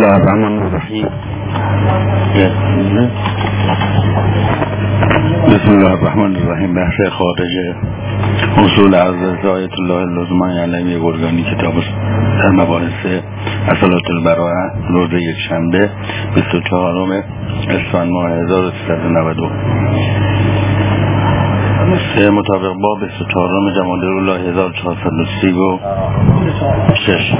الله الرحمن الرحیم. بسم الله الرحمن الرحیم. بخش خارج اصول حضرت آیت الله اللزمانی علیه گرگانی، کتاب در مباحث اصالات البراءه، روز یکشنبه 24 اسفند ماه 1392 مطابق با 24 جمادی الاولی 1436.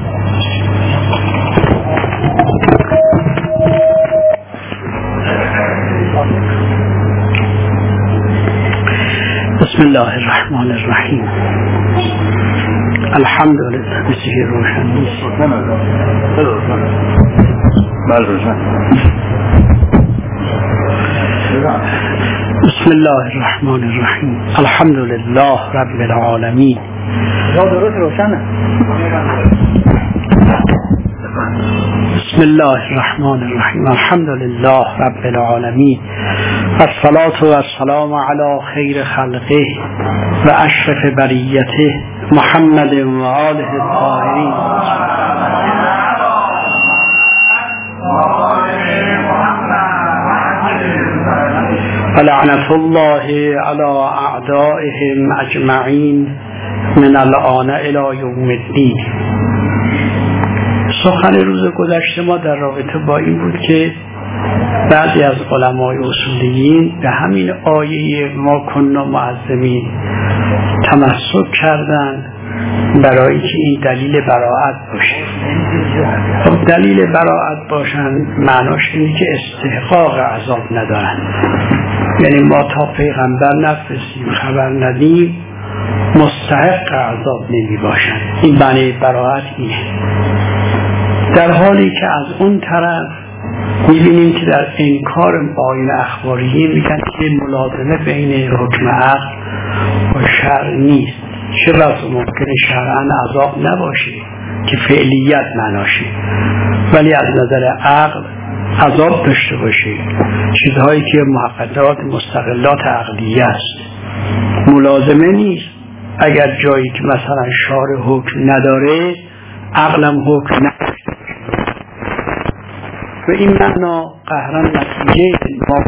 بسم الله الرحمن الرحیم. الحمد لله. بسیار روشن نیست. بسم الله الرحمن الرحیم. الحمد لله رب العالمین. بسم الله الرحمن الرحیم. الحمد لله رب العالمین. الصلاة والسلام على خیر خلقه و اشرف بریته محمد و آله الطاهرین. لعنت الله على اعدائهم اجمعین من الآن الی یوم الدین. سخن روز گذشته ما در رابطه با این بود که بعضی از علمای اصولیین به همین آیه ما کنا معظمین تمسک کردند برای که این دلیل براءت باشه. خب دلیل براءت باشن معناش اینه که استحقاق عذاب ندارن، یعنی ما تا پیغمبر نفرستیم خبر ندیم مستحق عذاب نمی باشن. این معنی براءت اینه. در حالی که از اون طرف می‌بینیم که در انکار آیین اخباریه میگن که ملازمه بین حکم عقل و شرع نیست. چه بسا ممکنه شرعاً عذاب نباشه که فعلیت معناشه، ولی از نظر عقل عذاب داشته باشه، چیزهایی که محققات مستقلات عقلیه است. ملازمه نیست. اگر جایی که مثلا شارع حکم نداره عقلم حکم نداره. و این معنا قهرن نتیجه ما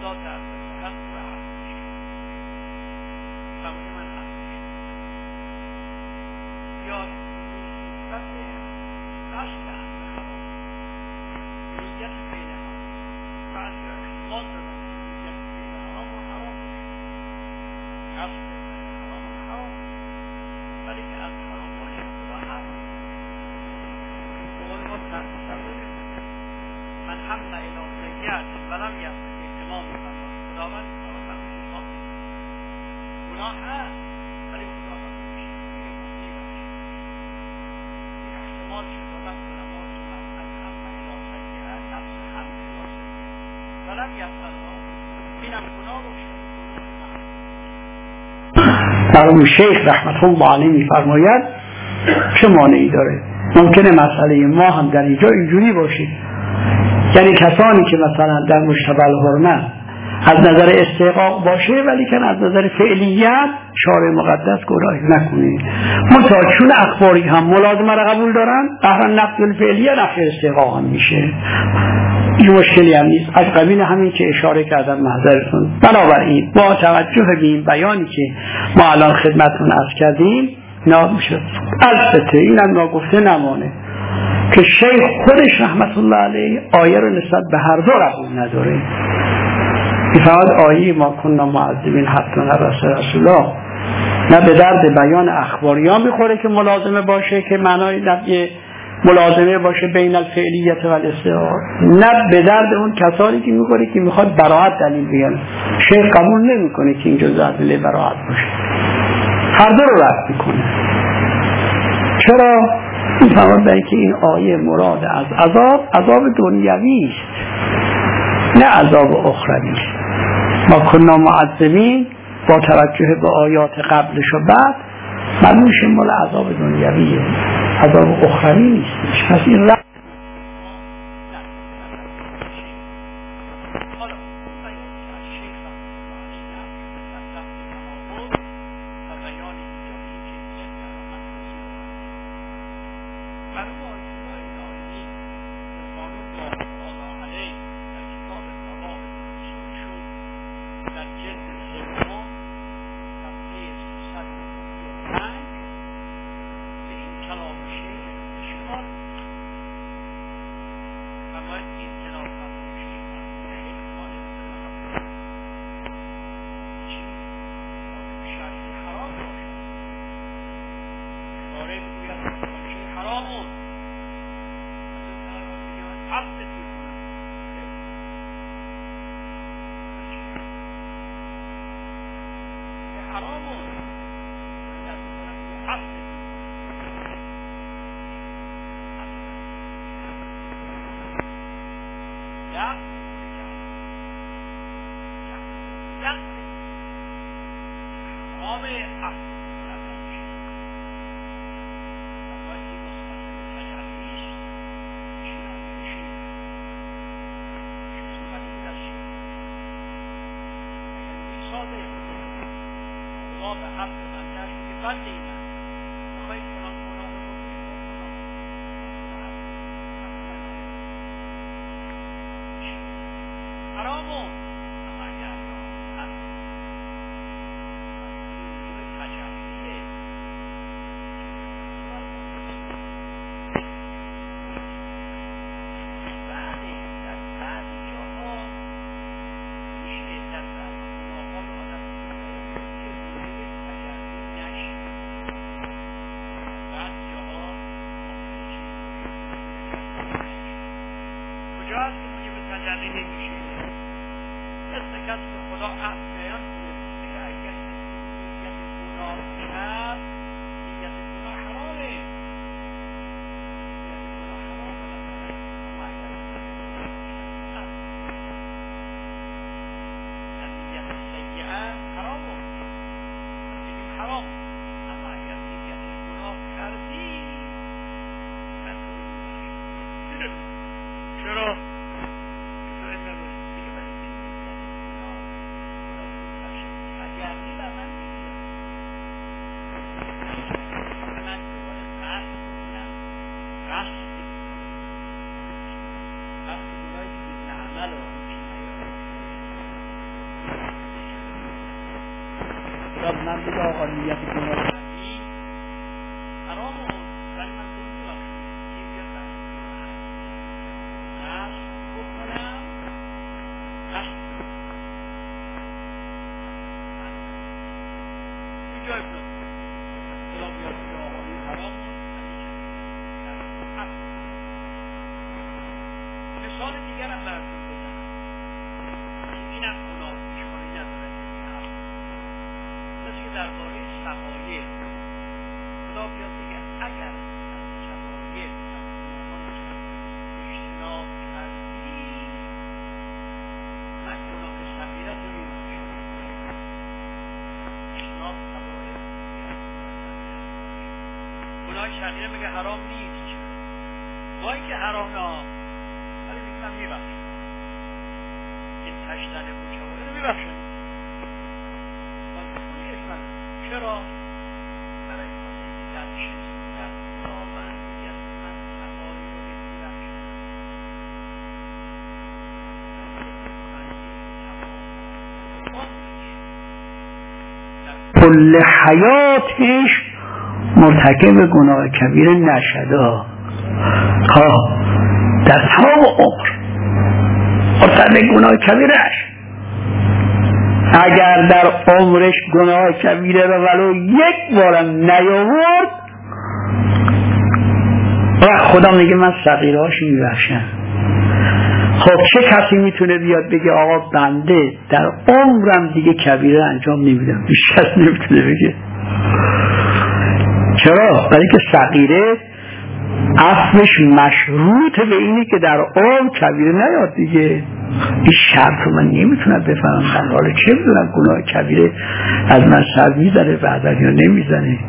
اصطلاح در مثلا و قبول من هست یا نسبت اصل نیت بین هم بعضی احتمال دارن نیت بین حرام و حرام اصل حرام و حرام ولی که از حرام باشه خدا حرام بقول ما تصور من هم الى سیئت ولم یصل اهتمام می‌کنم خداوند گناه هست ولی خدا میشه احتمال شد دادن نماز من از هم الى سیئت نفس هم الى سیئت ولم یصل اینم گناه روشن مرحوم شیخ رحمت الله علیه می‌فرماید چه مانعی داره؟ ممکنه مسئله ما هم در اینجا اینجوری باشه، یعنی کسانی که مثلا در مجتمع الحرمه از نظر استحقاق باشه ولی که از نظر فعلیت شارع مقدس گناهی نکنه، منتها چون اخباری هم ملازمه را قبول دارن بهر نقض الفعلیه نفی استحقاق هم میشه، این مشکلی هم نیست. از قبیل همین که اشاره کردم محضرتون. بنابراین با توجه به این بیانی که ما الان خدمتتون عرض کردیم نمیشه. البته اینم ناگفته نمانه که شیخ خودش رحمت الله علیه آیه رو نسبت به هر دو قبول نداره. فقط آیه ما کنا معذبین حتی نرسل رسول الله نه به درد بیان اخباریان میخوره که ملازمه باشه که معنای نفی ملازمه باشه بین الفعلیت و الاستحقاق، نه به درد اون کسانی که میخوره که میخواد براءت دلیل بیاره. شیخ قبول نمیکنه که این جزء دلیل براءت باشه، هر دو رو رد میکنه. چرا؟ این فرمودن که این آیه مراد از عذاب دنیوی است نه عذاب اخروی است. ما کنا معذبین با توجه به آیات قبلش و بعد معلوم میشه مال عذاب دنیویه، عذاب اخروی نیست. پس این رد من بگه آقا نیت گناه کردی حرام بود ولی من تو میبخشم این بیاد نفس بکنم جای کنم خدا بیاد بگه آقا این حرام بود مثال دیگر هم براتون بزنم اینم گناه پیشگامی نداره کسی که درباره سقایه خدا بیاد بگه اگر از سقایه اجتناب کردی من گناه صغیرت رو میبخشم اجتناب سقایه گناه صغیره میگه حرام نیست با اینکه حرام نه ولی میگه من میبخشم این تشتن بوچه رو میبخشم چرا؟ برای اینکه در شخصیت خداوندیت من سقایی رو بمیرخشم کل حیاتش مرتکب گناه کبیره نشده در تمام عمر مرتکب گناه کبیره نشد. اگر در عمرش گناه کبیره رو ولو یک بارم نیاورد و خدا میگه من صغیرهاش میبخشم. خب چه کسی میتونه بیاد بگه آقا بنده در عمرم دیگه کبیره انجام نمیدم؟ هیچ کس نمیتونه بگه. چرا؟ برای که صغیره عفوش مشروط به اینه که در عمر کبیره نیاد دیگه. این شرط رو من نمیتونم بفهمم. من حالا چه میدونم گناه کبیره از من سر میزنه بعد یا نمیزنه.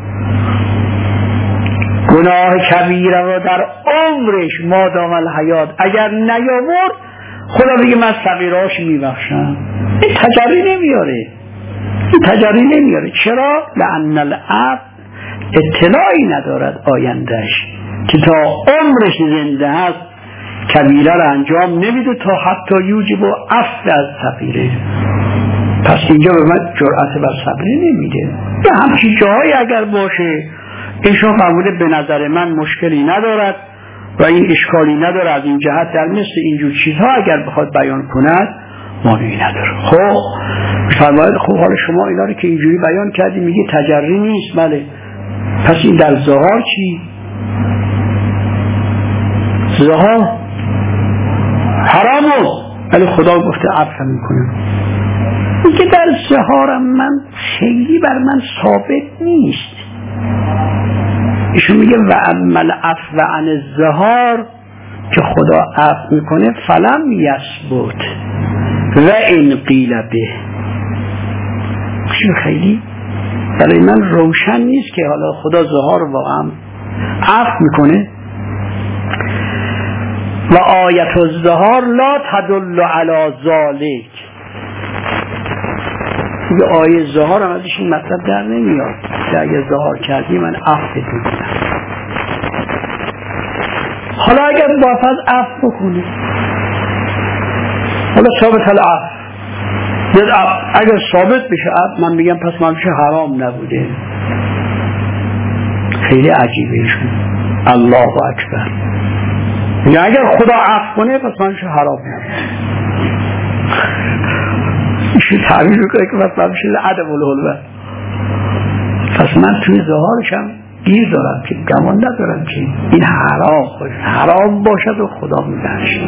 گناه کبیره رو در عمرش مادام الحیات اگر نیاورد خدا میگه من صغیرهاش میبخشم. این تجری نمیاره. چرا؟ لأن العبد اطلاعی ندارد آیندهش که تا عمرش زنده هست کبیره رو انجام نمیده تا حتی یوجب و عفو از صغیره. پس اینجا به من جرأت بر صغیره نمیده. به همچین جاهایی اگر باشه ایشون فرموده به نظر من مشکلی ندارد و این اشکالی نداره از این جهت در مثل اینجور چیزها اگر بخواد بیان کند مانعی نداره. خب فرماید خب حالا شما اینا رو که اینجوری بیان کردی میگی تجری نیست. بله پس این در ظهار چی؟ ظهار حرامه ولی خدا گفته عفو میکنه. این که در ظهارم من خیلی بر من ثابت نیست. ایشون میگه و عمل عفو عن الظهار که خدا عفو میکنه فلم یثبت و این قیل به. ایشون خیلی برای من روشن نیست که حالا خدا ظهار واقعا عفو میکنه. و آیت الظهار لا تدل علی ذلک. یه آیه ظهار هم ازش این مطلب در نمیاد که اگه ظهار کردی من عفو میکنم. حالا اگر بافت عفو بکنی حالا ثابت العفو اگر ثابت بشه عفو من میگم پس من بشه حرام نبوده. خیلی عجیبه ایشون. الله اکبر. یا اگر خدا عفو کنه پس من بشه حرام نبوده. ایشون تعبیر میکنه که پس من بشه عدم الحلوه. پس من توی ظهارشم گیر دارم که گمان ندارم که این حرام باشد و خدا میبخشه.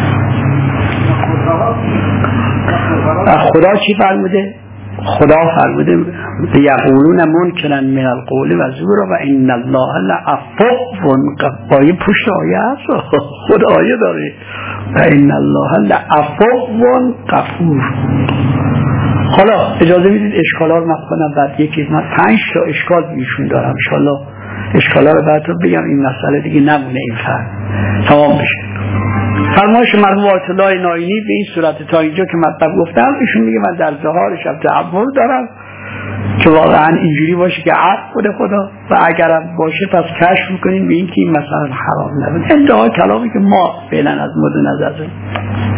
خدا چی فرموده؟ خدا فرموده یقولون منکرا من القول و زورا و ان الله لعفو غفور. پشت آیه هست خود آیه داره و ان الله لعفو غفور. حالا اجازه میدید اشکالا رو مخونم بعد یکی من 5 تا اشکال بیشون دارم انشالله اشکالا رو بعد بگم این مسئله دیگه نمونه این فرق تمام بشه. فرمایش مرحوم آیت الله ناینی به این صورت تا اینجا که مطلب گفتم ایشون میگه من در ظهارش تعبد دارم که واقعا اینجوری باشه که عفو بده خدا و اگرم باشه پس کشف میکنیم به این که این مسئله حرام نبود. انتهای کلامی که ما فعلا از مد نظر داریم.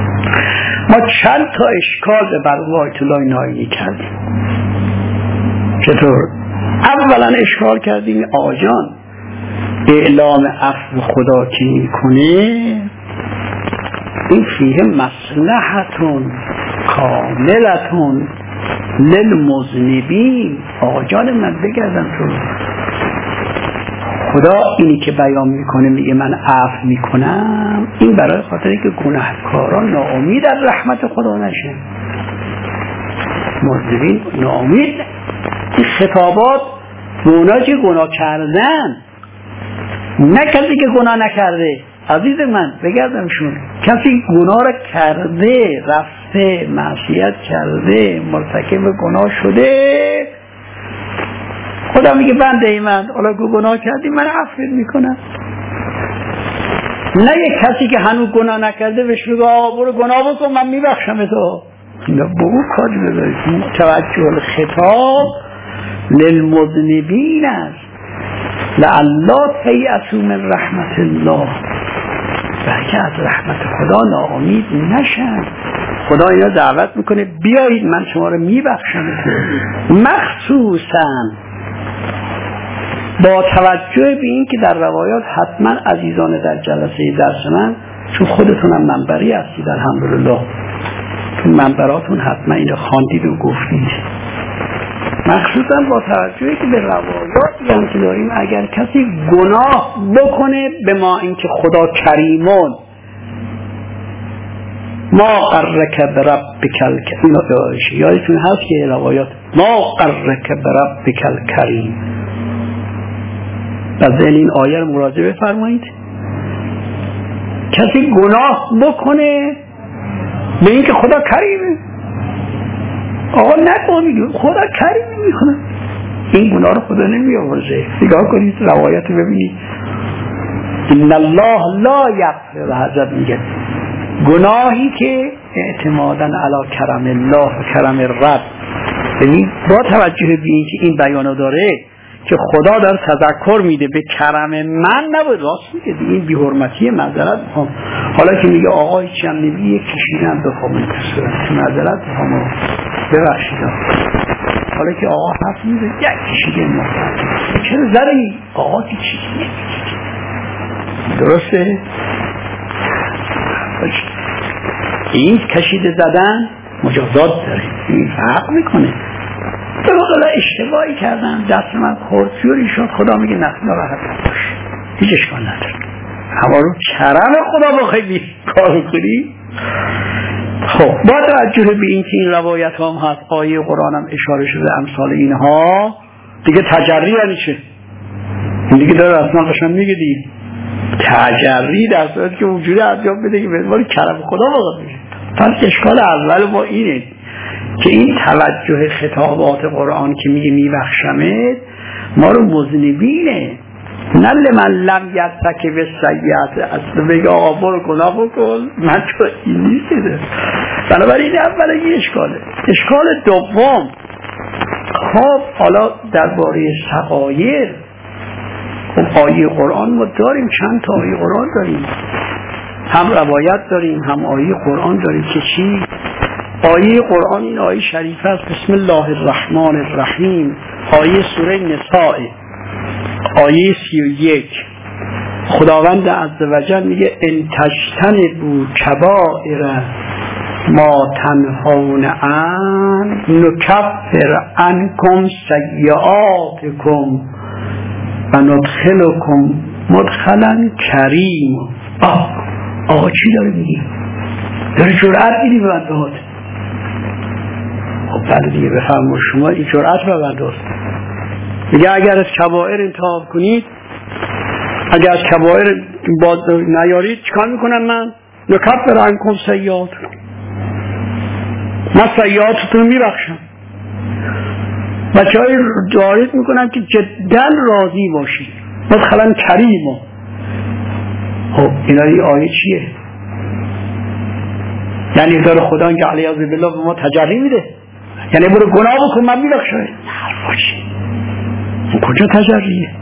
ما چند تا اشکال به مرحوم آیت الله ناینی کردیم. چطور؟ اولا اشکال کردیم آجان اعلام عفو خدا که میکنه این فیه مصلحتون کاملتون للمذنبین. آجان من بگردم تو خدا اینی که بیان میکنه میگه من عفو میکنم، این برای خاطری که گناهکاران ناامید در رحمت خدا نشه. مذنبین ناامید، این خطابات به اونا که گناه کردن، نه کسی که گناه نکرده. عزیز من بگردمشون، کسی گناه را کرده، رفته معصیت کرده، مرتکب گناه شده، خدا میگه بنده ای من حالا که گناه کردی من عفو میکنم. نه یک کسی که هنوز گناه نکرده بهش بگه برو گناه بکن من میبخشم تو. نه به او کاری بذارید. توجه الخطاب للمذنبین است لعلا تیأسوا من رحمت الله، بلکه از رحمت خدا ناامید نشن. خدا اینا دعوت میکنه بیایید من شما رو میبخشم. مخصوصا با توجه به این که در روایات حتما عزیزان در جلسه درس من، چون خودتونم منبری هستید الحمدلله، تو منبراتون حتما اینو خواندید و گفتید، مخصوصا با توجه که به روایاتی هم که داریم اگر کسی گناه بکنه به ما اینکه خدا کریمون ما قرک بربک الکریم، یادتون هست که روایات ما قرک بربک الکریم، از این آیه رو مراجعه بفرمایید. کسی گناه بکنه به اینکه خدا کریمه، آقا نکنید خدا کریمه میکنه، این گناه رو خدا نمیآورزه. نگاه کنید روایت رو ببینید، ان الله لا یغفر، حضرت میگه گناهی که اعتمادا علی کرم الله و کرم رب، یعنی با توجه به اینکه این بیانو داره که خدا داره تذکر میده به کرم من نبود، راست میگه این بی حرمتی معذرت میخوام. حالا که میگه آقا هیچی هم نمیگه یک کشیدم بخوام معذرت میخوام ببخشید، حالا که آقا حرف میده یک کشیده محترم چرا زدی آقا که چیزی درسته؟ این کشیده زدن مجازات داره، این فرق میکنه. تو حالا اشتباهی کردم دست من خورد جوری شد، خدا میگه نخلا راحت باش هیچ اشکال نداره، اما رو کرم خدا بخوای کار کنی. خب با توجه به این که این روایت هم هست، آیه قرآن هم اشاره شده امثال اینها، دیگه تجری یعنی چه؟ این دیگه داره اصلا قشنگ میگه دیگه تجری در صورت که وجود انجام بده که به عنوان کرم خدا واقع میشه. پس اشکال اول با اینه که این توجه خطابات قرآن که میگه میبخشمت ما رو مذنبینه، نه لمن لم یرتکب السیئات، اصلا بگه آقا برو گناه بکن من تو این نیسته. بنابراین اولا یه اشکاله. اشکال دوم، خب حالا درباره سغایر، خب آیه قرآن ما داریم، چند تا آیه قرآن داریم، هم روایت داریم هم آیه قرآن داریم که چی؟ آیه قرآن این آیه شریفه است، بسم الله الرحمن الرحیم، آیه سوره نساء، آیه 31. خداوند عزوجل میگه ان تجتنبوا کبائر ما تنهون عن نکفر عنکم سیئاتکم و ندخلکم مدخلا کریم. آقا چی داره میگه؟ داره جرأت میدی به بندهات. خب بله دیگه بفرمون شما این جرأت به بندهات میگه اگر از کبائر انتخاب کنید، اگر از کبائر باز نیارید چیکار میکنم من؟ نکفر عنکم سیئاتکم، من سیئاتتون میبخشم. بچه های دارید میکنم که جدا راضی باشید مدخلا کریم. خب این آیه چیه؟ یعنی داره خدا که علیه بالله به ما تجری میده، یعنی برو گناه بکن من میبخشم. نه باشی این کجا تجریه؟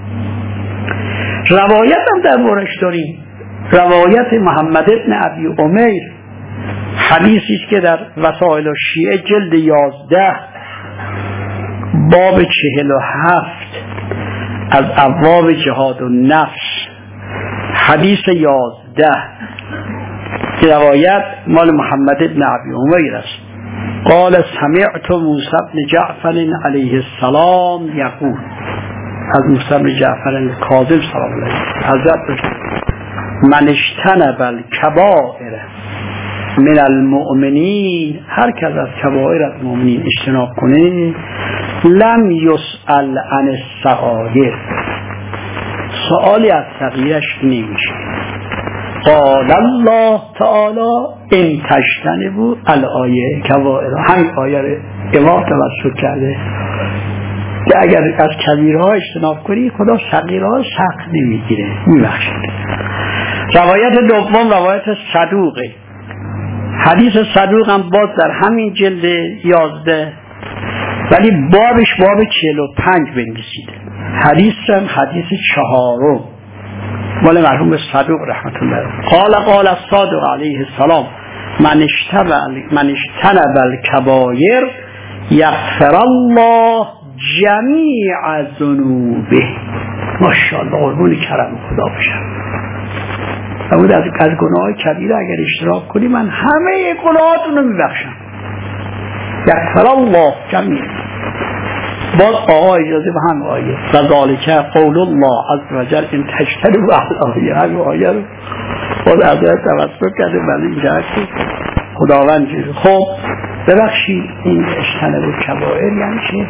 روایت هم در بارش داریم، روایت محمد ابن ابی امیر، حدیثی که در وسائل شیعه جلد 11 باب 47 از ابواب جهاد و نفس، حدیث 11 که روایت مال محمد ابن ابی امیر است. قال سمعت موسی بن جعفر علیه السلام یقول، از موسی بن جعفر الکاظم سلام الله علیه حضرت: من اجتنب الکبائر من المؤمنین، هر کس از کبائر از مؤمنین اجتناب کنه، لم یسأل عن الصغائر، سؤالی از صغیرش نمیشه. قال الله تعالی ان تجتنبوا الآیه کبائر، همین آیه رو امام توسط کرده که اگر از کبیرها اجتناب کنی خدا صغیرها سخت نمیگیره، میبخشه. روایت دوم روایت صدوقه، حدیث صدوق هم باز در همین جلد 11 ولی بابش باب 45 بنویسید. حدیث هم حدیث 4 مال مرحوم صدوق رحمت الله علیه. قال الصادق علیه السلام: من اجتنب الکبائر یغفر الله جمیع ذنوبه. ماشاءالله، قربون کرم خدا باشم. اما از گناه کبیره اگر اشتراک کنی من همه گناهاتون رو میبخشم. یغفر الله جمیع. باز آقا اجازه به هم آیه و ذالک قول الله عز و جل ان تجتنبوا الآیه، همین آیه رو باز حضرت توسط کرده ولی اینجا که خداوند جل. خب ببخشید این اجتنبوا کبائر یعنی چه؟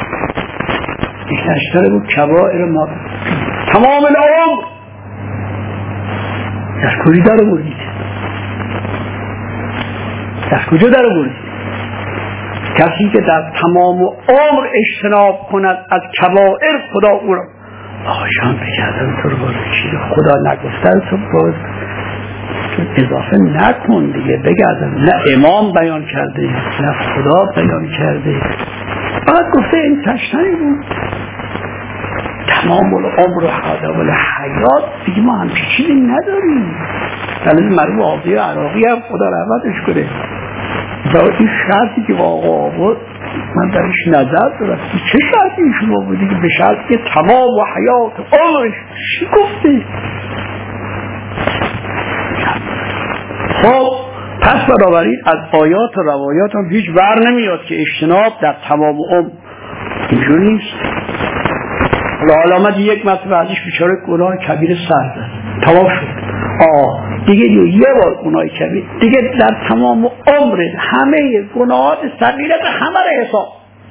اجتنبوا کبائر ما تمام العمر از کجا در بردید؟ از کجا در بردید؟ کسی که در تمام عمر اجتناب کند از کبائر خدا او را آشان بکردن تو رو بازشید. خدا نگفتن تو باز اضافه نکن دیگه، بگردن. نه امام بیان کرده نه خدا بیان کرده، فقط گفته این تشتنی بود تمام العمر و حدا و حیات دیگه. ما هم چیزی نداریم. دلیل مرحوم آقای عراقی هم خدا رحمتش کنه این شرطی که واقعا بود من درش نظر دارم. چه شرطی شما بودی که به شرطی که تمام و حیات عمرش چی گفته؟ خب پس بنابراین از آیات و روایات هم هیچ بر نمیاد که اجتناب در تمام عمر اینجور نیست. علامت یک مرتبه ازش بیچاره گناه کبیر سر زد، تمام شد. دیگه یه بار گناه کبیر دیگه در تمام عمر همه گناهات صغیره همه را حساب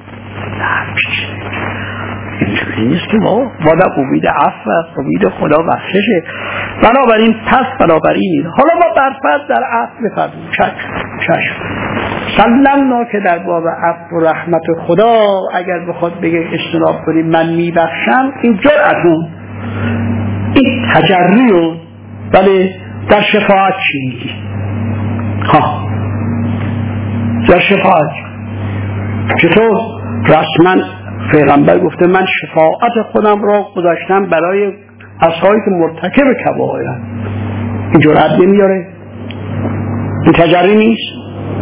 اینجوری نیست که ما امید عفو است، امید خدا بخششه. بنابراین حالا ما برفرض در عفو بفرماییم چشم سلمنا که در باب عفو و رحمت خدا اگر بخواد بگه اجتناب کنیم من میبخشم، این جرأتون این تجریون. ولی در شفاعت چی میگی؟ در شفاعت چطور؟ رسما پیغمبر گفته من شفاعت خودم را گذاشتم برای اصحابی که مرتکب کبائرن. این جرأت نمیاره؟ این تجری نیست؟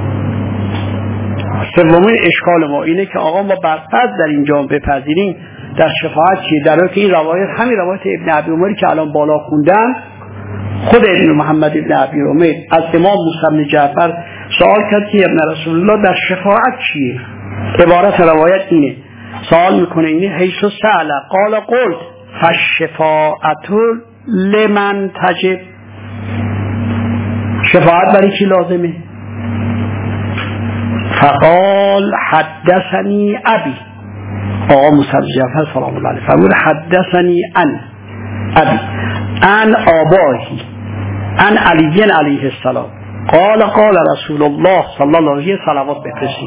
سومین اشکال ما اینه که آقا ما برفرض در اینجا بپذیریم در شفاعت چیه، در حالی که این روایت همین روایت ابن ابی عمر که الان بالا خوندن خود ابن محمد ابن ابی عمر از امام موسی بن جعفر سوال کرد که ابن رسول الله در شفاعت چیه؟ عبارت روایت اینه، سوال میکنه اینه حیث سأل قال قلت فالشفاعت لمن تجب، شفاعت برای کی لازمه؟ فقال حدثني ابي، آقا موسی بن جعفر سلام الله علیه فرمود حدثني عن ابي عن آبائه عن علی علیه السلام قال رسول الله صلی الله علیه صلوات بفرستید.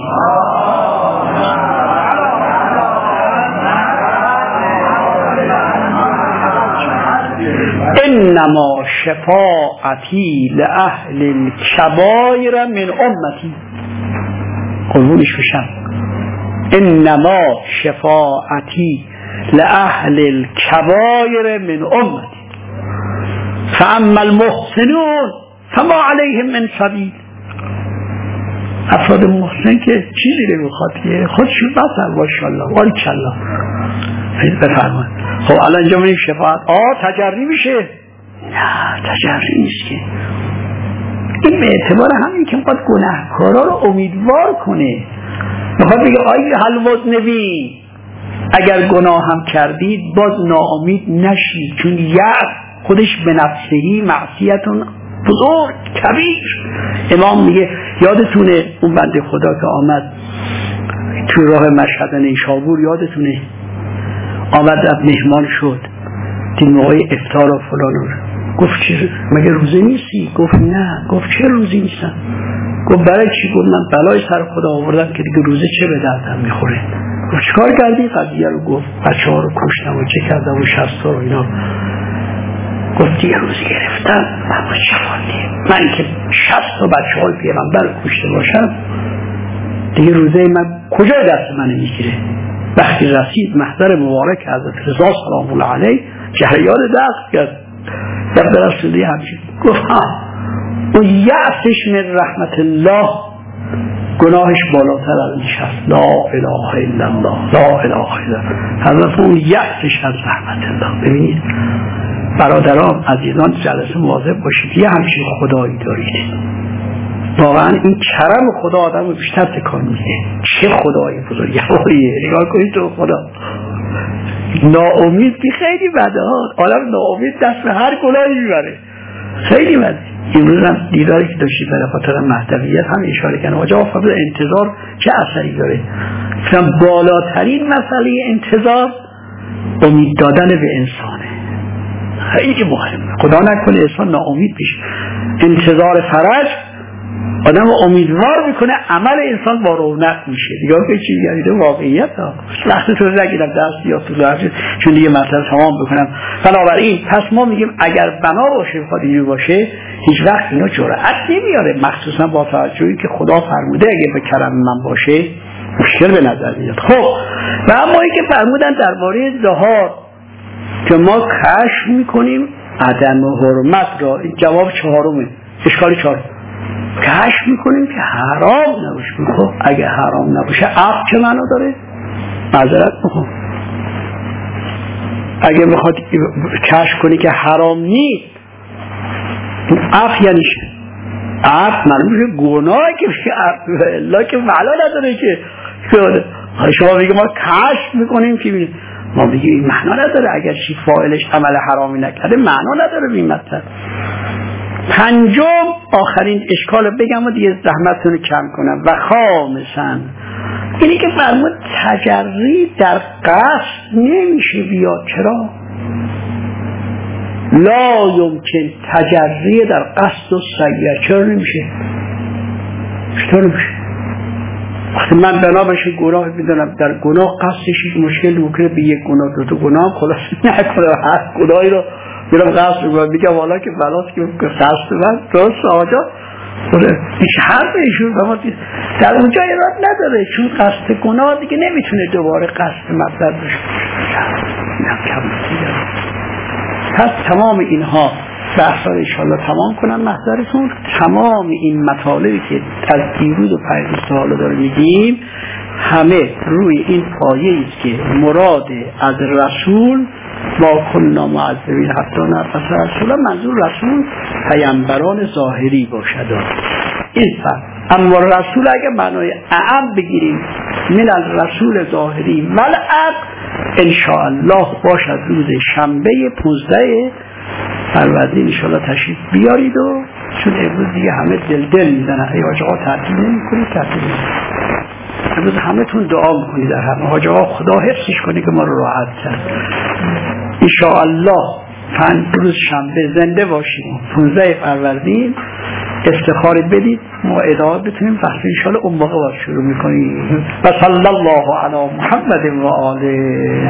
انما شفاعتی لأهل الكبائر من امتی، قربونش بشم. انما شفاعتی لأهل الكبائر من امتی فاما المحسنون فما عليهم من سبيل. افراد محسن که چیزی نمیخواد که خودشون بسر باشالله والکلا بفرمایید. خب الان اینجا میگیم شفاعت تجری میشه؟ نه تجری نیست که. این به اعتبار همین که میخواد گناهکارا رو امیدوار کنه، میخواد بگه آی المذنبین اگر گناه هم کردید باز ناامید نشید، چون خودش به نفسهی معصیتون بزرگ کبیر. امام میگه یادتونه اون بنده خدا که آمد تو راه مشهد نیشابور، یادتونه آمد مهمان شد دین موقع افطار و فلان، گفت چه مگه روزه نیستی؟ گفت نه. گفت چه روزی نیستم؟ گفت برای چی؟ گفت من بلای سر خدا آوردم که دیگه روزه چه به دردم میخوره. گفت چیکار کردی؟ قضیه رو گفت، بچه‌ها رو کشتم و چه کردم و 60 تا و اینا. گفت دیگه روزی گرفتم اما چه من که 60 تا بچه‌های پیغمبر کشته باشم دیگه روزه من کجای دست من میگیره؟ وقتی رسید محضر مبارک حضرت رضا سلام الله علیه جریان دست کرد در رسولی همچین گفت اون یأسش من رحمت الله گناهش بالاتر از نشست. لا اله الا الله لا اله الا الله. حضرت اون یأسش از رحمت الله. ببینید برادران عزیزان جلسه مواظب باشید، یه همچین خدایی دارید. واقعا این کرم خدا آدم رو بیشتر تکان میده. چه خدایی بزرگواریه. نگاه کنید تو خدا. ناامید بی خیلی بده ها. آدم ناامید دست به هر گناهی میبره، خیلی بده. امروز هم دیداری که داشتید برای خاطر مهدویت هم اشاره کردن آجا فضل انتظار چه اثری داره. مثلا بالاترین مسئله انتظار امید دادن به انسانه، خیلی مهمه. خدا نکنه انسان ناامید بشه. انتظار فرج آدم امیدوار میکنه، عمل انسان با رونق میشه. دیگه که چی میگه واقعیت ها. وقتتون نگیرم درست یا تو درست چون دیگه مطلب تمام بکنم. بنابراین پس ما میگیم اگر بنا باشه بخواد اینجور باشه هیچ وقت اینا جرأت نمیاره، مخصوصا با توجهی که خدا فرموده اگه به کرم من باشه مشکل به نظر میاد. خب و اما این که فرمودن درباره ظهار که ما کشف میکنیم عدم حرمت را، این جواب چهارمه، اشکال چهارم، کشف میکنیم که حرام نباشه. خب اگه حرام نباشه عفو چه معنا داره؟ معذرت میخوام، اگه بخواد کشف کنی که حرام نیست این عفو یعنی چه؟ عفو معنی میشه گناهی که میشه عفو الا که معنا نداره که شما میگه ما کشف میکنیم که ما بگیم این معنا نداره. اگر چی فاعلش عمل حرامی نکرده معنا نداره به این مطلب. پنجم آخرین اشکال بگم و دیگه زحمتتون رو کم کنم. و خامساً اینی که فرمود تجری در قصد نمیشه بیاد. چرا؟ لا یمکن تجری در قصد و سیئه. چرا نمیشه؟ چطور نمیشه؟ وقتی من بنابراین گناه میدونم در گناه قصدش مشکل ممکنه به یک گناه دو تا گناه خلاص نکنه، هر گناهی رو میرم قصد رو میگم والا که بلاست که قصد من درست آجا هیچ حرف ایشون در اونجا ایراد نداره، چون قصد گناه دیگه نمیتونه دوباره قصد مطلب بشه. پس تمام اینها بحثا رو انشاءالله تمام کنم محضرتون. تمام این مطالبی که از دیروز و پیروز حالا داره میگیم همه روی این پایه است که مراد از رسول با کنا معذبین حتی نفس رسول، منظور رسول پیامبران ظاهری باشد. این فرق. اما رسول اگه معنای اعم بگیریم من الرسول ظاهری والعق انشاءالله باشد روز شنبه 15 فروردین انشاءالله تشریف بیارید. و چون امروز دیگه همه دل میزنن ای حاج آقا تعطیل نمی‌کنید، تعطیل امروز همه تون دعا میکنید در همه حاج آقا خدا حفظش کنه که ما رو راحت کرد. انشاءالله روز شنبه زنده باشیم 15 فروردین استخاره بدید ما ادامه بتونیم بحث انشاءالله اون موقع باز شروع میکنیم. و صلی الله علی محمد و آله.